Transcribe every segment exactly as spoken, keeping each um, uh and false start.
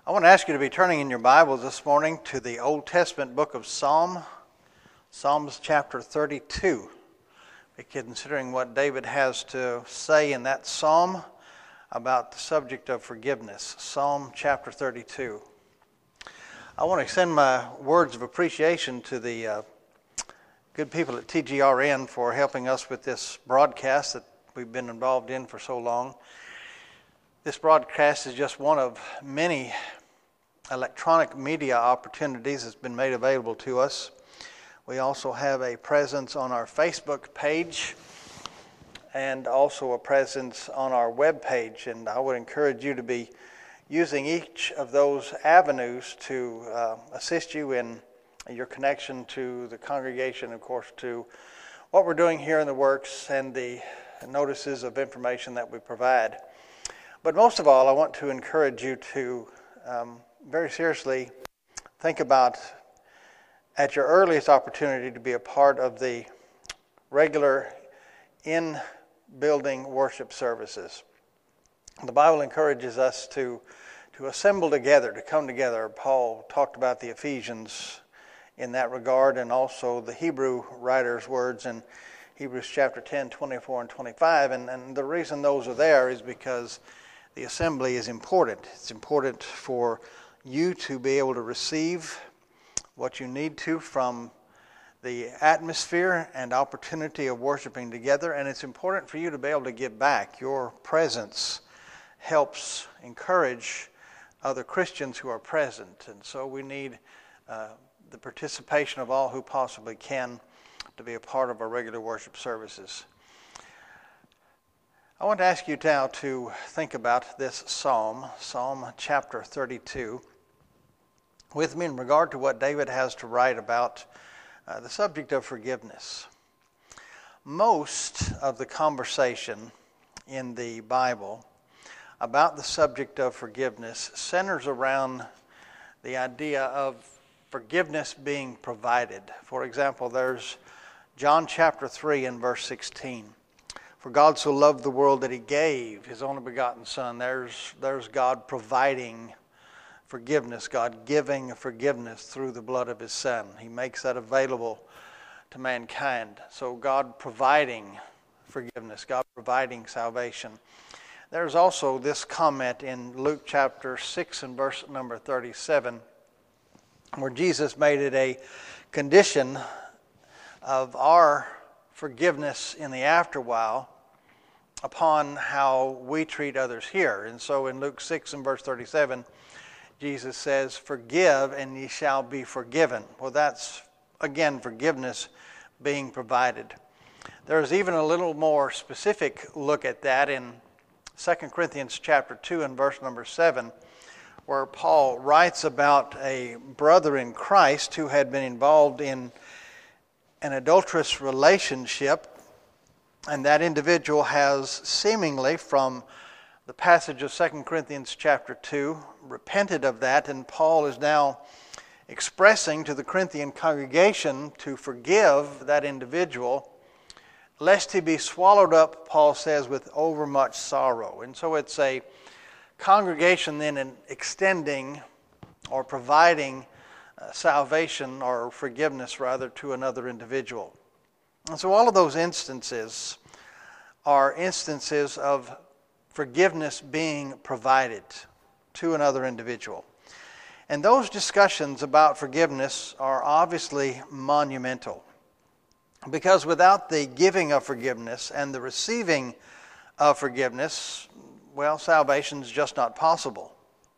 I want to ask you to be turning in your Bibles this morning to the Old Testament book of Psalm, Psalms chapter thirty-two. Be considering what David has to say in that psalm about the subject of forgiveness. Psalm chapter thirty-two. I want to extend my words of appreciation to the uh, good people at T G R N for helping us with this broadcast that we've been involved in for so long. This broadcast is just one of many electronic media opportunities that's been made available to us. We also have a presence on our Facebook page and also a presence on our web page, and I would encourage you to be using each of those avenues to uh, assist you in your connection to the congregation, of course, to what we're doing here in the works and the notices of information that we provide. But most of all, I want to encourage you to um, very seriously think about, at your earliest opportunity, to be a part of the regular in-building worship services. The Bible encourages us to, to assemble together, to come together. Paul talked about the Ephesians in that regard, and also the Hebrew writer's words in Hebrews chapter ten, twenty-four and twenty-five. And, and the reason those are there is because the assembly is important. It's important for you to be able to receive what you need to from the atmosphere and opportunity of worshiping together, and it's important for you to be able to give back. Your presence helps encourage other Christians who are present, and so we need uh, the participation of all who possibly can to be a part of our regular worship services. I want to ask you now to think about this psalm, Psalm chapter thirty-two, with me in regard to what David has to write about uh, the subject of forgiveness. Most of the conversation in the Bible about the subject of forgiveness centers around the idea of forgiveness being provided. For example, there's John chapter three and verse sixteen. For God so loved the world that he gave his only begotten Son. There's, there's God providing forgiveness, God giving forgiveness through the blood of his Son. He makes that available to mankind. So God providing forgiveness, God providing salvation. There's also this comment in Luke chapter six and verse number thirty-seven, where Jesus made it a condition of our forgiveness in the afterwhile upon how we treat others here. And so in Luke six and verse thirty-seven, Jesus says, "Forgive and ye shall be forgiven." Well, that's, again, forgiveness being provided. There's even a little more specific look at that in Second Corinthians chapter two and verse number seven, where Paul writes about a brother in Christ who had been involved in an adulterous relationship, and that individual has seemingly, from the passage of Second Corinthians chapter two, repented of that, and Paul is now expressing to the Corinthian congregation to forgive that individual, lest he be swallowed up, Paul says, with overmuch sorrow. And so it's a congregation then in extending or providing uh, salvation or forgiveness, rather, to another individual. And so all of those instances are instances of forgiveness being provided to another individual. And those discussions about forgiveness are obviously monumental, because without the giving of forgiveness and the receiving of forgiveness, well, salvation is just not possible.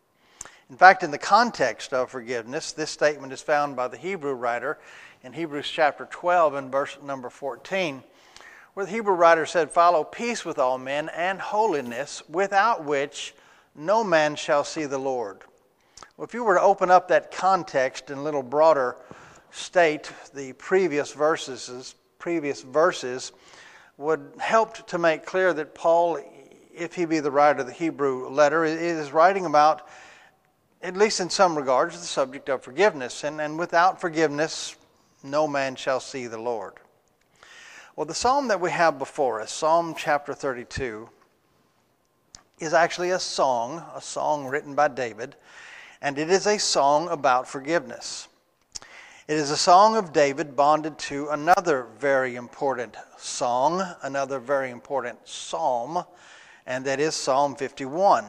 In fact, in the context of forgiveness, this statement is found by the Hebrew writer in Hebrews chapter twelve and verse number fourteen, where the Hebrew writer said, "Follow peace with all men and holiness, without which no man shall see the Lord." Well, if you were to open up that context in a little broader state, the previous verses, previous verses would help to make clear that Paul, if he be the writer of the Hebrew letter, is writing about, at least in some regards, the subject of forgiveness. And, and without forgiveness, no man shall see the Lord. Well, the psalm that we have before us, Psalm chapter thirty-two, is actually a song, a song written by David. and it is a song about forgiveness. It is a song of David bonded to another very important song, another very important psalm, and that is Psalm fifty-one.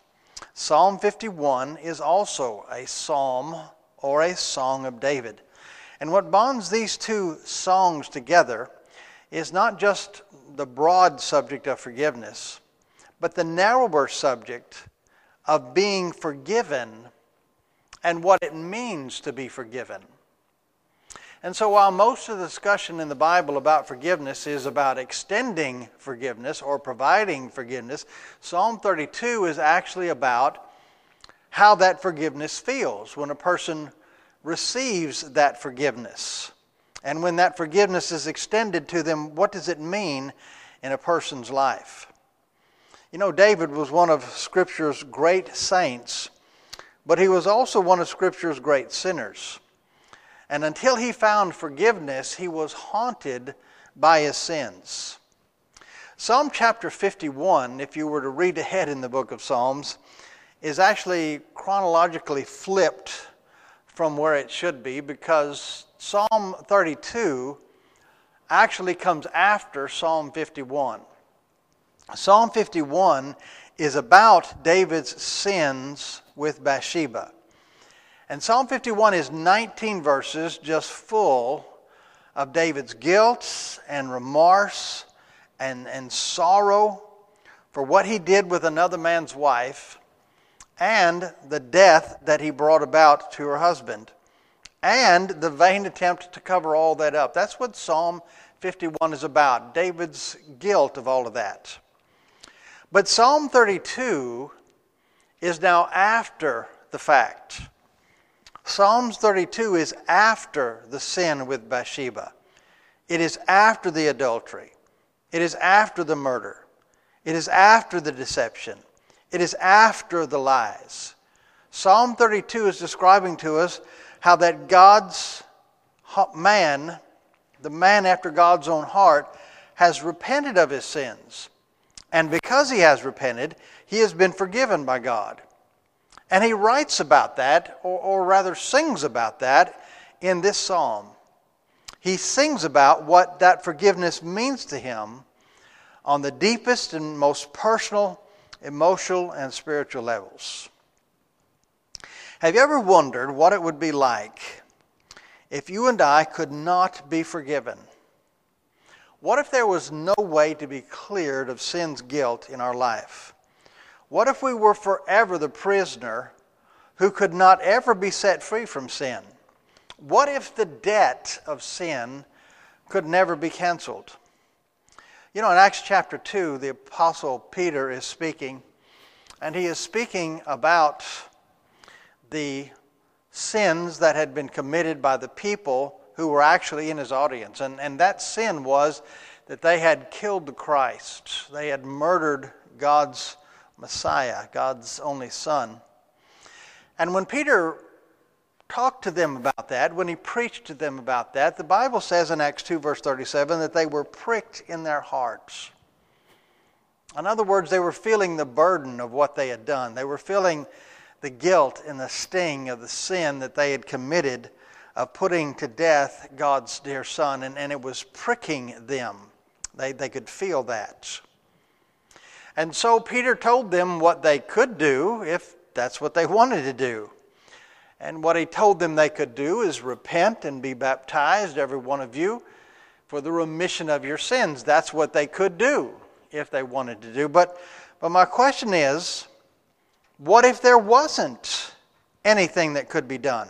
Psalm fifty-one is also a psalm or a song of David. And what bonds these two songs together is not just the broad subject of forgiveness, but the narrower subject of being forgiven and what it means to be forgiven. And so while most of the discussion in the Bible about forgiveness is about extending forgiveness or providing forgiveness, Psalm thirty-two is actually about how that forgiveness feels when a person receives that forgiveness. And when that forgiveness is extended to them, what does it mean in a person's life? You know, David was one of Scripture's great saints, but he was also one of Scripture's great sinners. And until he found forgiveness, he was haunted by his sins. Psalm chapter fifty-one, if you were to read ahead in the book of Psalms, is actually chronologically flipped from where it should be, because Psalm thirty-two actually comes after Psalm fifty-one. Psalm fifty-one is about David's sins with Bathsheba. And Psalm fifty-one is nineteen verses just full of David's guilt and remorse and, and sorrow for what he did with another man's wife and the death that he brought about to her husband and the vain attempt to cover all that up. That's what Psalm fifty-one is about, David's guilt of all of that. But Psalm thirty-two is now after the fact. Psalms thirty-two is after the sin with Bathsheba. It is after the adultery. It is after the murder. It is after the deception. It is after the lies. Psalm thirty-two is describing to us how that God's man, the man after God's own heart, has repented of his sins. And because he has repented, he has been forgiven by God. And he writes about that, or, or rather sings about that, in this psalm. He sings about what that forgiveness means to him on the deepest and most personal, emotional, and spiritual levels. Have you ever wondered what it would be like if you and I could not be forgiven? What if there was no way to be cleared of sin's guilt in our life? What if we were forever the prisoner who could not ever be set free from sin? What if the debt of sin could never be canceled? You know, in Acts chapter two, the Apostle Peter is speaking, and he is speaking about the sins that had been committed by the people who were actually in his audience. And, and that sin was that they had killed the Christ. They had murdered God's Messiah, God's only Son. And when Peter talked to them about that, when he preached to them about that, the Bible says in Acts two verse thirty-seven that they were pricked in their hearts. In other words, they were feeling the burden of what they had done. They were feeling the guilt and the sting of the sin that they had committed of putting to death God's dear Son, and, and it was pricking them. They, they could feel that. And so Peter told them what they could do if that's what they wanted to do. And what he told them they could do is repent and be baptized, every one of you, for the remission of your sins. That's what they could do if they wanted to do. But, but my question is, what if there wasn't anything that could be done?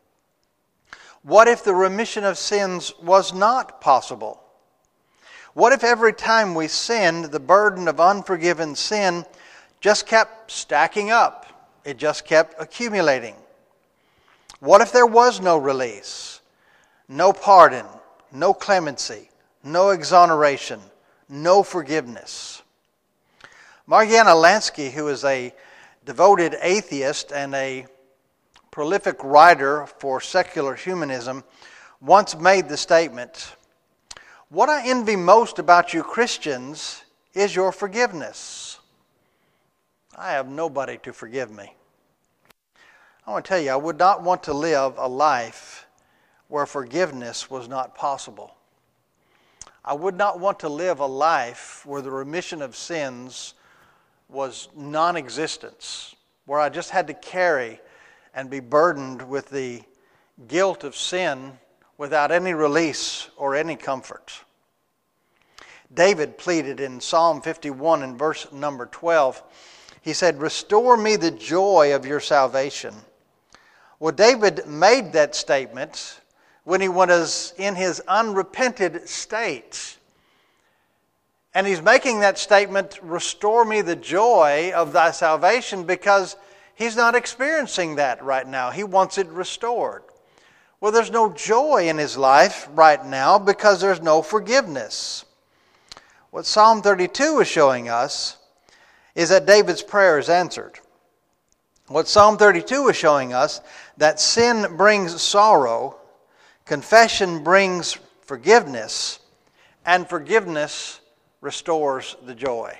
What if the remission of sins was not possible? What if every time we sinned, the burden of unforgiven sin just kept stacking up? It just kept accumulating. What if there was no release, no pardon, no clemency, no exoneration, no forgiveness? Mariana Lansky, who is a devoted atheist and a prolific writer for secular humanism, once made the statement, "What I envy most about you Christians is your forgiveness. I have nobody to forgive me. I want to tell you, I would not want to live a life where forgiveness was not possible. I would not want to live a life where the remission of sins was non-existence, where I just had to carry and be burdened with the guilt of sin without any release or any comfort. David pleaded in Psalm fifty-one and verse number twelve. He said, "Restore me the joy of your salvation." Well, David made that statement when he was in his unrepented state. And he's making that statement, "Restore me the joy of thy salvation," because he's not experiencing that right now. He wants it restored. Well, there's no joy in his life right now because there's no forgiveness. What Psalm thirty-two is showing us is that David's prayer is answered. What Psalm thirty-two is showing us, that sin brings sorrow, confession brings forgiveness, and forgiveness restores the joy.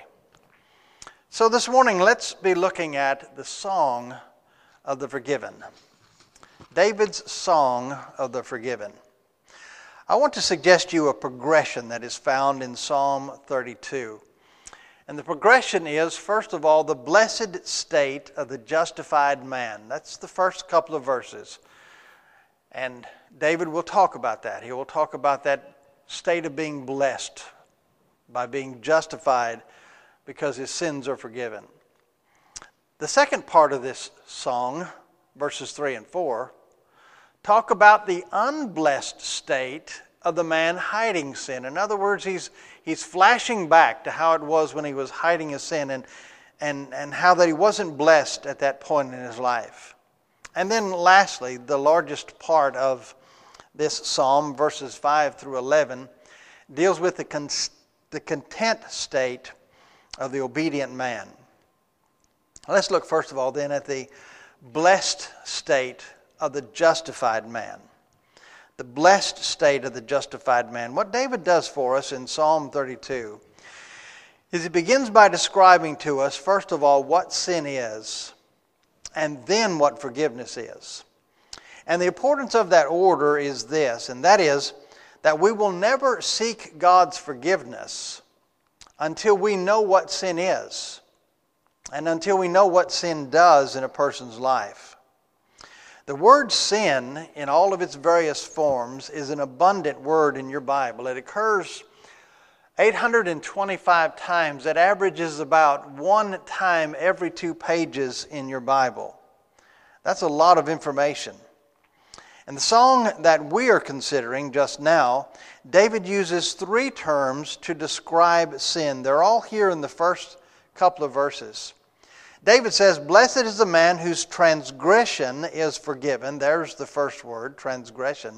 So this morning, let's be looking at the song of the forgiven. David's song of the forgiven. I want to suggest to you a progression that is found in Psalm thirty-two. And the progression is, first of all, the blessed state of the justified man. That's the first couple of verses. And David will talk about that. He will talk about that state of being blessed by being justified because his sins are forgiven. The second part of this song, verses three and four, talk about the unblessed state of the man hiding sin. In other words, he's he's flashing back to how it was when he was hiding his sin and, and, and how that he wasn't blessed at that point in his life. And then lastly, the largest part of this psalm, verses five through eleven, deals with the, con- the content state of the obedient man. Let's look first of all then at the blessed state of the justified man. The blessed state of the justified man. What David does for us in Psalm thirty-two is he begins by describing to us, first of all, what sin is, and then what forgiveness is. And the importance of that order is this, and that is that we will never seek God's forgiveness until we know what sin is, and until we know what sin does in a person's life. The word sin, in all of its various forms, is an abundant word in your Bible. It occurs eight hundred twenty-five times. It averages about one time every two pages in your Bible. That's a lot of information. And the song that we are considering just now, David uses three terms to describe sin. They're all here in the first couple of verses. David says, "Blessed is the man whose transgression is forgiven." There's the first word, transgression.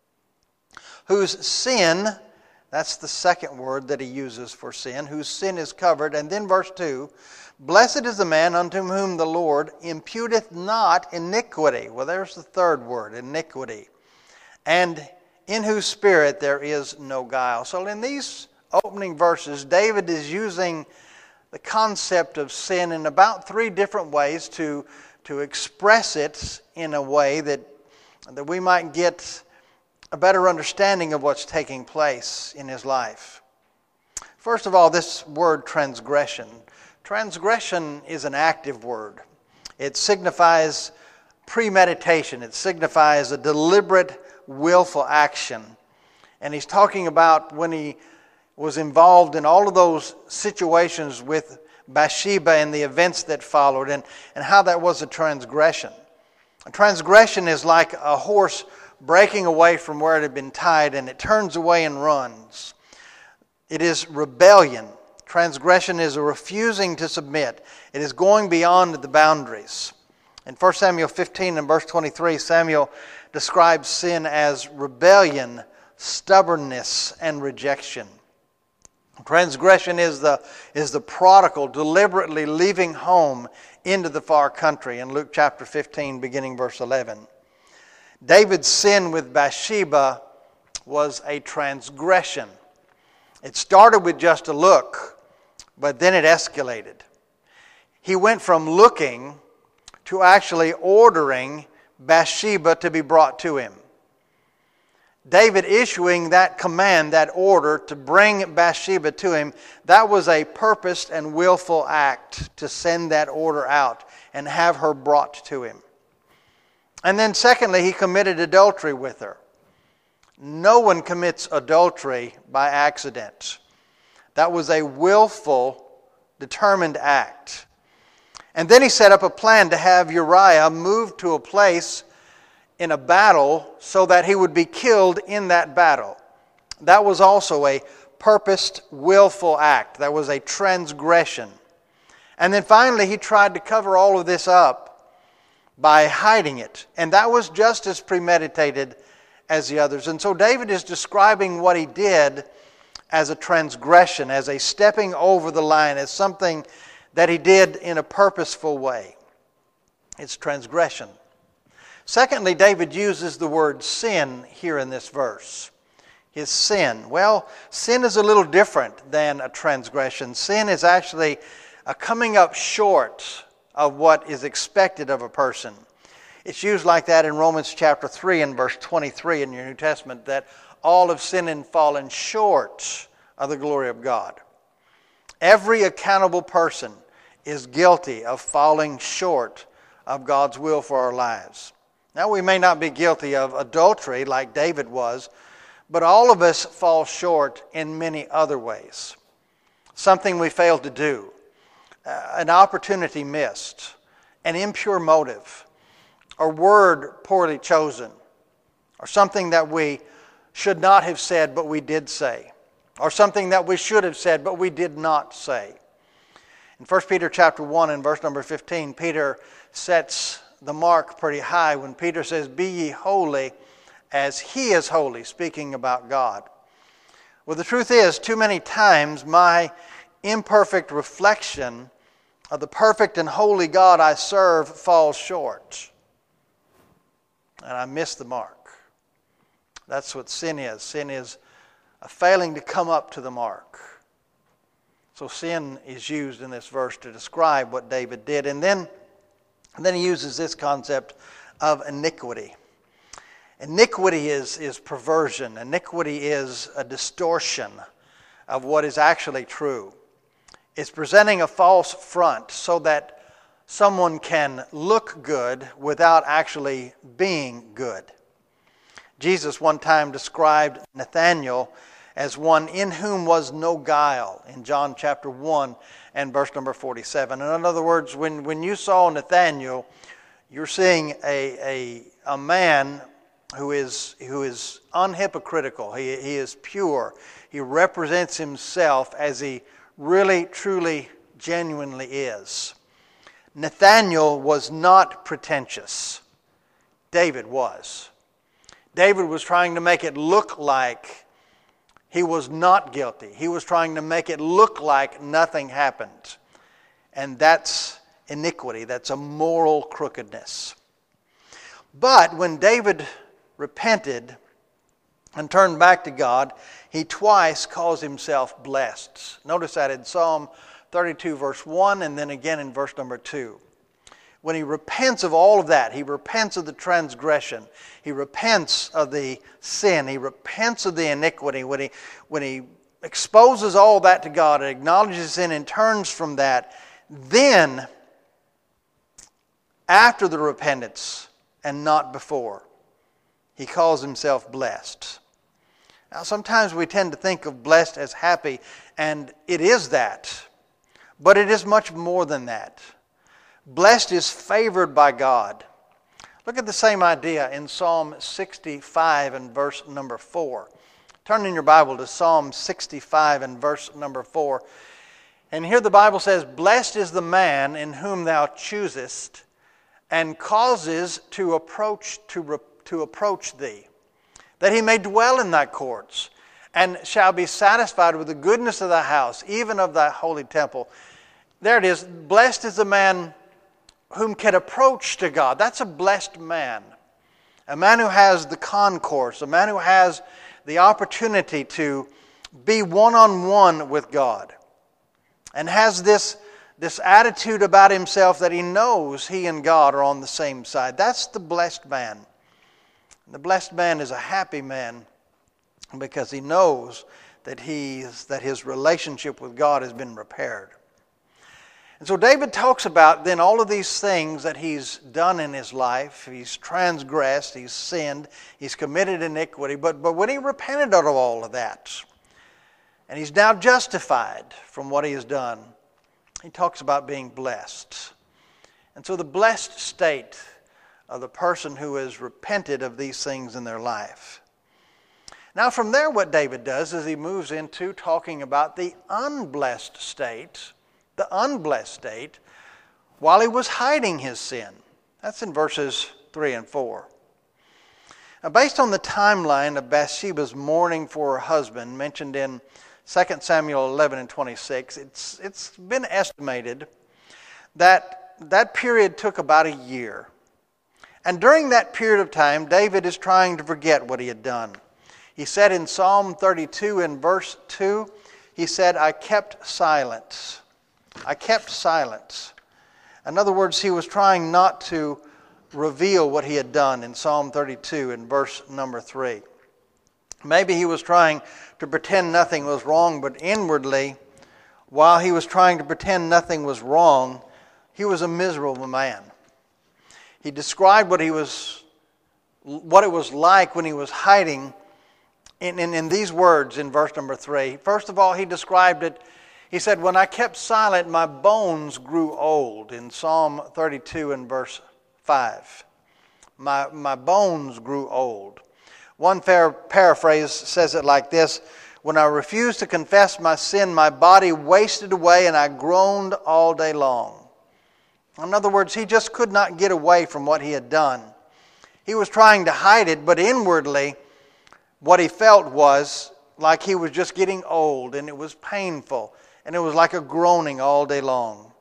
"Whose sin," that's the second word that he uses for sin, "whose sin is covered." And then verse two, "Blessed is the man unto whom the Lord imputeth not iniquity." Well, there's the third word, iniquity. "And in whose spirit there is no guile." So in these opening verses, David is using the concept of sin in about three different ways to, to express it in a way that, that we might get a better understanding of what's taking place in his life. First of all, this word transgression. Transgression is an active word. It signifies premeditation. It signifies a deliberate, willful action. And he's talking about when he was involved in all of those situations with Bathsheba and the events that followed, and, and how that was a transgression. A transgression is like a horse breaking away from where it had been tied, and it turns away and runs. It is rebellion. Transgression is a refusing to submit. It is going beyond the boundaries. In First Samuel fifteen and verse twenty-three, Samuel describes sin as rebellion, stubbornness, and rejection. Transgression is the, is the prodigal deliberately leaving home into the far country in Luke chapter fifteen, beginning verse eleven. David's sin with Bathsheba was a transgression. It started with just a look, but then it escalated. He went from looking to actually ordering Bathsheba to be brought to him. David issuing that command, that order to bring Bathsheba to him, that was a purposed and willful act to send that order out and have her brought to him. And then secondly, he committed adultery with her. No one commits adultery by accident. That was a willful, determined act. And then he set up a plan to have Uriah moved to a place in a battle so that he would be killed in that battle. That was also a purposed, willful act. That was a transgression. And then finally, he tried to cover all of this up by hiding it. And that was just as premeditated as the others. And so David is describing what he did as a transgression, as a stepping over the line, as something that he did in a purposeful way. It's transgression. Secondly, David uses the word sin here in this verse. His sin. Well, sin is a little different than a transgression. Sin is actually a coming up short of what is expected of a person. It's used like that in Romans chapter three and verse twenty-three in your New Testament, that all have sinned and fallen short of the glory of God. Every accountable person is guilty of falling short of God's will for our lives. Now, we may not be guilty of adultery like David was, but all of us fall short in many other ways. Something we failed to do, uh, an opportunity missed, an impure motive, a word poorly chosen, or something that we should not have said but we did say, or something that we should have said but we did not say. In First Peter chapter one and verse number fifteen, Peter sets the mark pretty high when Peter says, "Be ye holy as he is holy," speaking about God. Well, the truth is, too many times my imperfect reflection of the perfect and holy God I serve falls short. And I miss the mark. That's what sin is. Sin is a failing to come up to the mark. So sin is used in this verse to describe what David did. And then, and then he uses this concept of iniquity. Iniquity is, is perversion. Iniquity is a distortion of what is actually true. It's presenting a false front so that someone can look good without actually being good. Jesus one time described Nathanael as one in whom was no guile in John chapter one and verse number forty-seven. And in other words, when, when you saw Nathanael, you're seeing a, a, a man who is, who is unhypocritical. He, he is pure. He represents himself as he really, truly, genuinely is. Nathanael was not pretentious. David was. David was trying to make it look like he was not guilty. He was trying to make it look like nothing happened. And that's iniquity. That's a moral crookedness. But when David repented and turned back to God, he twice calls himself blessed. Notice that in Psalm thirty-two verse one and then again in verse number two. When he repents of all of that, he repents of the transgression, he repents of the sin, he repents of the iniquity, when he, when he exposes all that to God and acknowledges sin and turns from that, then after the repentance and not before, he calls himself blessed. Now sometimes we tend to think of blessed as happy, and it is that. But it is much more than that. Blessed is favored by God. Look at the same idea in Psalm sixty-five and verse number four. Turn in your Bible to Psalm sixty-five and verse number four. And here the Bible says, "Blessed is the man in whom thou choosest, and causes to approach to, re, to approach thee, that he may dwell in thy courts, and shall be satisfied with the goodness of thy house, even of thy holy temple." There it is. Blessed is the man whom can approach to God. That's a blessed man. A man who has the concourse. A man who has the opportunity to be one-on-one with God. And has this, this attitude about himself that he knows he and God are on the same side. That's the blessed man. The blessed man is a happy man because he knows that he's, that his relationship with God has been repaired. And so David talks about then all of these things that he's done in his life. He's transgressed, he's sinned, he's committed iniquity. But, but when he repented out of all of that, and he's now justified from what he has done, he talks about being blessed. And so the blessed state of the person who has repented of these things in their life. Now from there what David does is he moves into talking about the unblessed state, the unblessed state, while he was hiding his sin. That's in verses three and four. Now based on the timeline of Bathsheba's mourning for her husband mentioned in Second Samuel eleven and twenty-six, it's, it's been estimated that that period took about a year. And during that period of time, David is trying to forget what he had done. He said in Psalm thirty-two in verse two, he said, I kept silence. I kept silence. In other words, he was trying not to reveal what he had done in Psalm thirty-two in verse number three. Maybe he was trying to pretend nothing was wrong, but inwardly, while he was trying to pretend nothing was wrong, he was a miserable man. He described what he was, what it was like when he was hiding in, in, in these words in verse number three. First of all, he described it, he said, when I kept silent, my bones grew old, in Psalm thirty-two and verse five. My, my bones grew old. One fair paraphrase says it like this, when I refused to confess my sin, my body wasted away and I groaned all day long. In other words, he just could not get away from what he had done. He was trying to hide it, but inwardly, what he felt was like he was just getting old, and it was painful, and it was like a groaning all day long.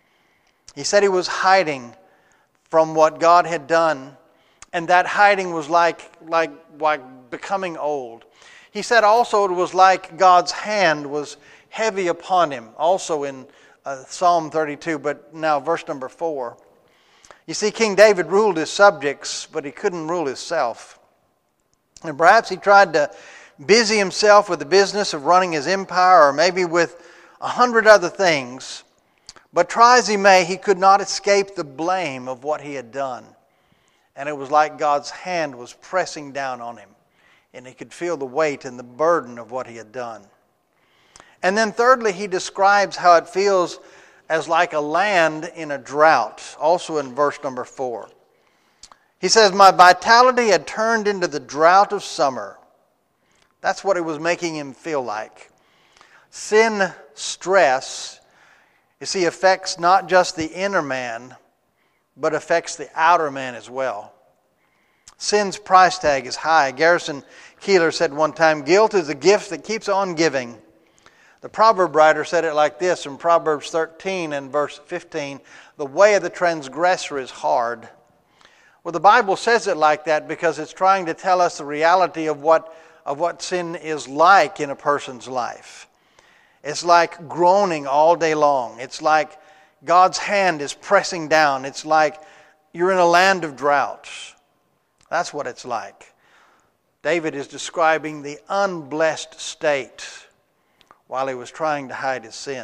He said he was hiding from what God had done, and that hiding was like, like, like becoming old. He said also it was like God's hand was heavy upon him, also in uh, Psalm thirty-two, but now verse number four. You see, King David ruled his subjects, but he couldn't rule himself. And perhaps he tried to busy himself with the business of running his empire, or maybe with a hundred other things. But try as he may, he could not escape the blame of what he had done. And it was like God's hand was pressing down on him. And he could feel the weight and the burden of what he had done. And then thirdly, he describes how it feels as like a land in a drought, also in verse number four. He says, my vitality had turned into the drought of summer. That's what it was making him feel like. Sin stress, you see, affects not just the inner man, but affects the outer man as well. Sin's price tag is high. Garrison Keillor said one time, guilt is a gift that keeps on giving. The proverb writer said it like this in Proverbs thirteen and verse fifteen, the way of the transgressor is hard. Well, the Bible says it like that because it's trying to tell us the reality of what, of what sin is like in a person's life. It's like groaning all day long. It's like God's hand is pressing down. It's like you're in a land of droughts. That's what it's like. David is describing the unblessed state while he was trying to hide his sin.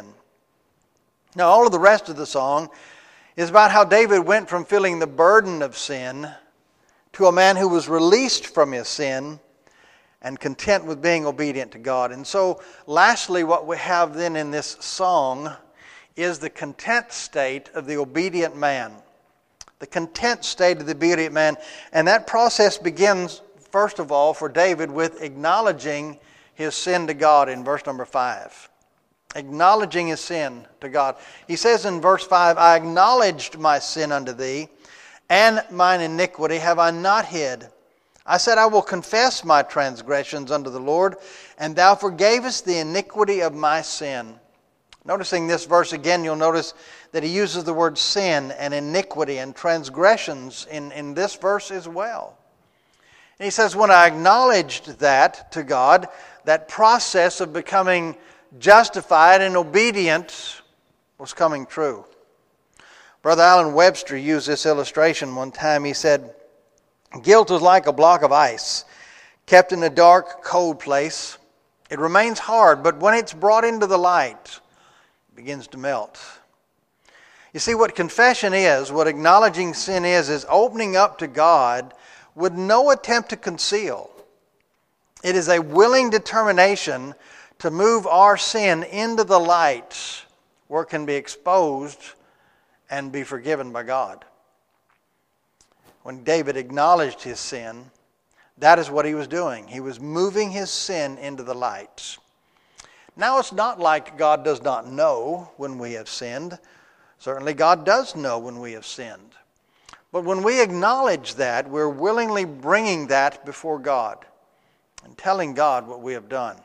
Now, all of the rest of the song is about how David went from feeling the burden of sin to a man who was released from his sin and content with being obedient to God. And so, lastly, what we have then in this song is the content state of the obedient man. The content state of the obedient man. And that process begins, first of all, for David with acknowledging his sin to God in verse number five. Acknowledging his sin to God. He says in verse five, I acknowledged my sin unto thee, and mine iniquity have I not hid. I said, I will confess my transgressions unto the Lord, and thou forgavest the iniquity of my sin. Noticing this verse again, you'll notice that he uses the word sin and iniquity and transgressions in, in this verse as well. And he says, when I acknowledged that to God, that process of becoming justified and obedient was coming true. Brother Alan Webster used this illustration one time. He said, guilt is like a block of ice, kept in a dark, cold place. It remains hard, but when it's brought into the light, it begins to melt. You see, what confession is, what acknowledging sin is, is opening up to God with no attempt to conceal. It is a willing determination to move our sin into the light where it can be exposed and be forgiven by God. When David acknowledged his sin, that is what he was doing. He was moving his sin into the light. Now it's not like God does not know when we have sinned. Certainly God does know when we have sinned. But when we acknowledge that, we're willingly bringing that before God and telling God what we have done.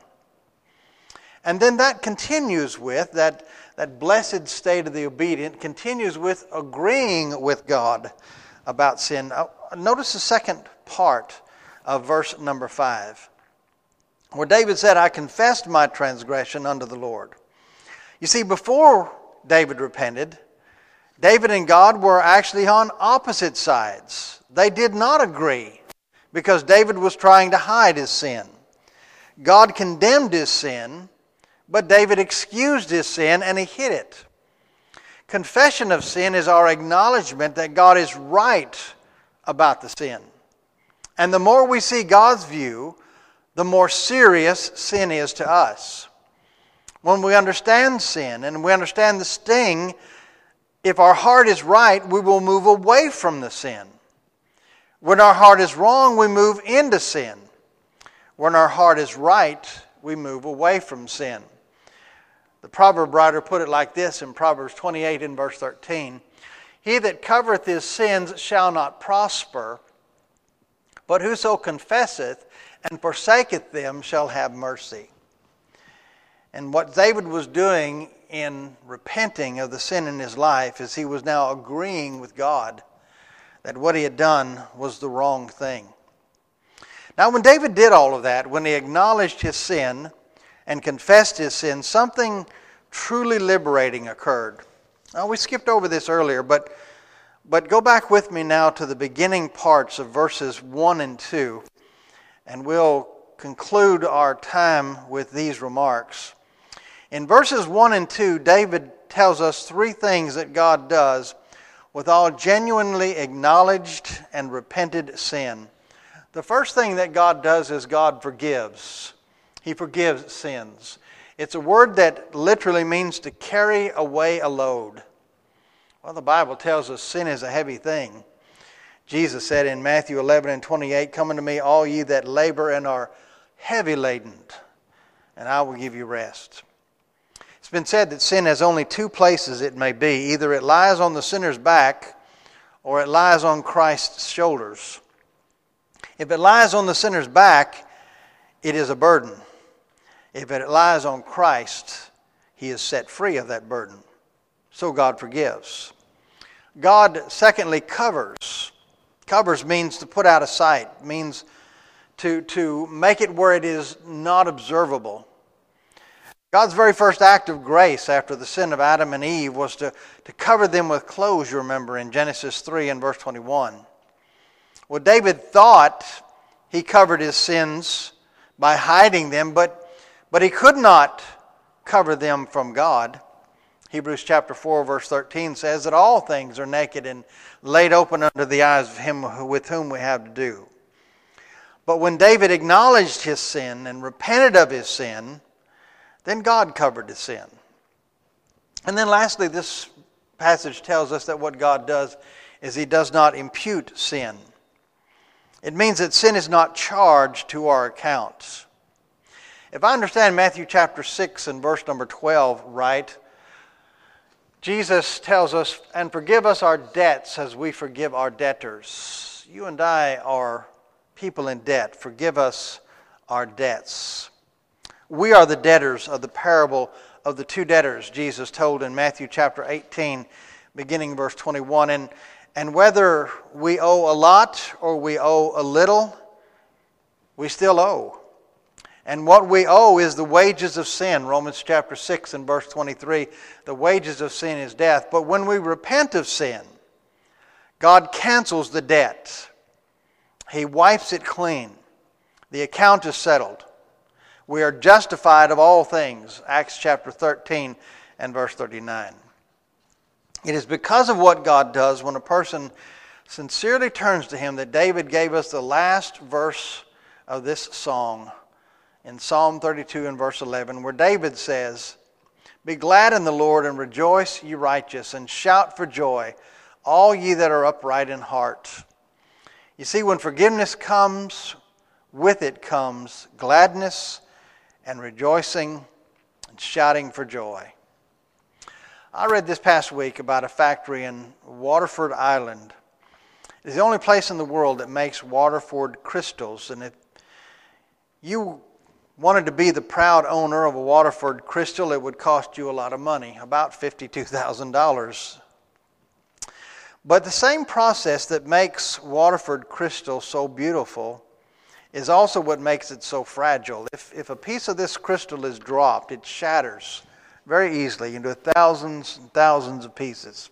And then that continues with, that, that blessed state of the obedient continues with agreeing with God about sin. Notice the second part of verse number five, where David said, I confessed my transgression unto the Lord. You see, before David repented, David and God were actually on opposite sides. They did not agree because David was trying to hide his sin. God condemned his sin, but David excused his sin and he hid it. Confession of sin is our acknowledgement that God is right about the sin. And the more we see God's view, the more serious sin is to us. When we understand sin and we understand the sting, if our heart is right, we will move away from the sin. When our heart is wrong, we move into sin. When our heart is right, we move away from sin. The proverb writer put it like this in Proverbs twenty-eight and verse thirteen. He that covereth his sins shall not prosper, but whoso confesseth and forsaketh them shall have mercy. And what David was doing in repenting of the sin in his life is he was now agreeing with God that what he had done was the wrong thing. Now when David did all of that, when he acknowledged his sin and confessed his sin, something truly liberating occurred. Now we skipped over this earlier, but, but go back with me now to the beginning parts of verses one and two, and we'll conclude our time with these remarks. In verses one and two, David tells us three things that God does with all genuinely acknowledged and repented sin. The first thing that God does is God forgives. He forgives sins. It's a word that literally means to carry away a load. Well, the Bible tells us sin is a heavy thing. Jesus said in Matthew eleven and twenty-eight, come unto me, all ye that labor and are heavy laden, and I will give you rest. It's been said that sin has only two places it may be. Either it lies on the sinner's back or it lies on Christ's shoulders. If it lies on the sinner's back, it is a burden. If it lies on Christ, he is set free of that burden. So God forgives. God, secondly, covers. Covers means to put out of sight, means to, to make it where it is not observable. God's very first act of grace after the sin of Adam and Eve was to, to cover them with clothes, you remember, in Genesis three and verse twenty-one. Well, David thought he covered his sins by hiding them, but, but he could not cover them from God. Hebrews chapter four verse thirteen says that all things are naked and laid open under the eyes of him with whom we have to do. But when David acknowledged his sin and repented of his sin, then God covered his sin. And then lastly, this passage tells us that what God does is he does not impute sin. It means that sin is not charged to our accounts. If I understand Matthew chapter six and verse number twelve right, Jesus tells us, and forgive us our debts as we forgive our debtors. You and I are people in debt. Forgive us our debts. We are the debtors of the parable of the two debtors Jesus told in Matthew chapter eighteen, beginning verse twenty-one. And, and whether we owe a lot or we owe a little, we still owe. And what we owe is the wages of sin. Romans chapter six and verse twenty-three, the wages of sin is death. But when we repent of sin, God cancels the debt. He wipes it clean. The account is settled. We are justified of all things. Acts chapter thirteen and verse thirty-nine. It is because of what God does when a person sincerely turns to Him that David gave us the last verse of this song in Psalm thirty-two and verse eleven, where David says, "Be glad in the Lord and rejoice, ye righteous, and shout for joy, all ye that are upright in heart." You see, when forgiveness comes, with it comes gladness and rejoicing and shouting for joy. I read this past week about a factory in Waterford Island. It is the only place in the world that makes Waterford crystals, and if you wanted to be the proud owner of a Waterford crystal, it would cost you a lot of money, about fifty-two thousand dollars. But the same process that makes Waterford crystal so beautiful is also what makes it so fragile. If, if a piece of this crystal is dropped, it shatters very easily into thousands and thousands of pieces.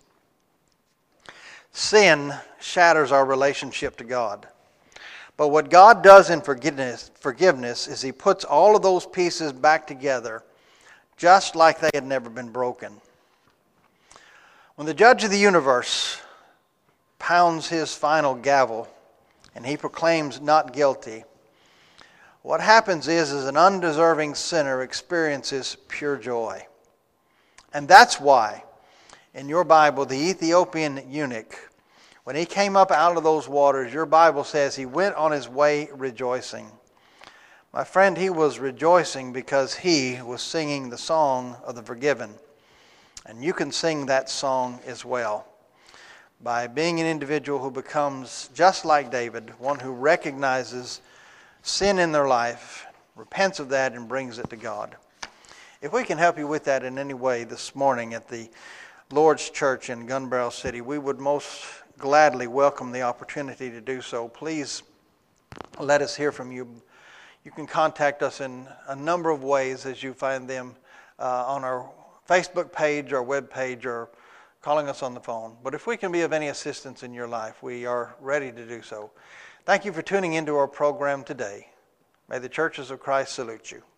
Sin shatters our relationship to God. But what God does in forgiveness, forgiveness is He puts all of those pieces back together just like they had never been broken. When the judge of the universe pounds his final gavel and he proclaims not guilty, what happens is, is an undeserving sinner experiences pure joy. And that's why in your Bible, the Ethiopian eunuch, when he came up out of those waters, your Bible says he went on his way rejoicing. My friend, he was rejoicing because he was singing the song of the forgiven. And you can sing that song as well by being an individual who becomes just like David, one who recognizes sin in their life, repents of that, and brings it to God. If we can help you with that in any way this morning at the Lord's Church in Gun Barrel City, we would most gladly welcome the opportunity to do so. Please let us hear from you. You can contact us in a number of ways as you find them uh, on our Facebook page, our web page, or calling us on the phone. But if we can be of any assistance in your life, we are ready to do so. Thank you for tuning into our program today. May the churches of Christ salute you.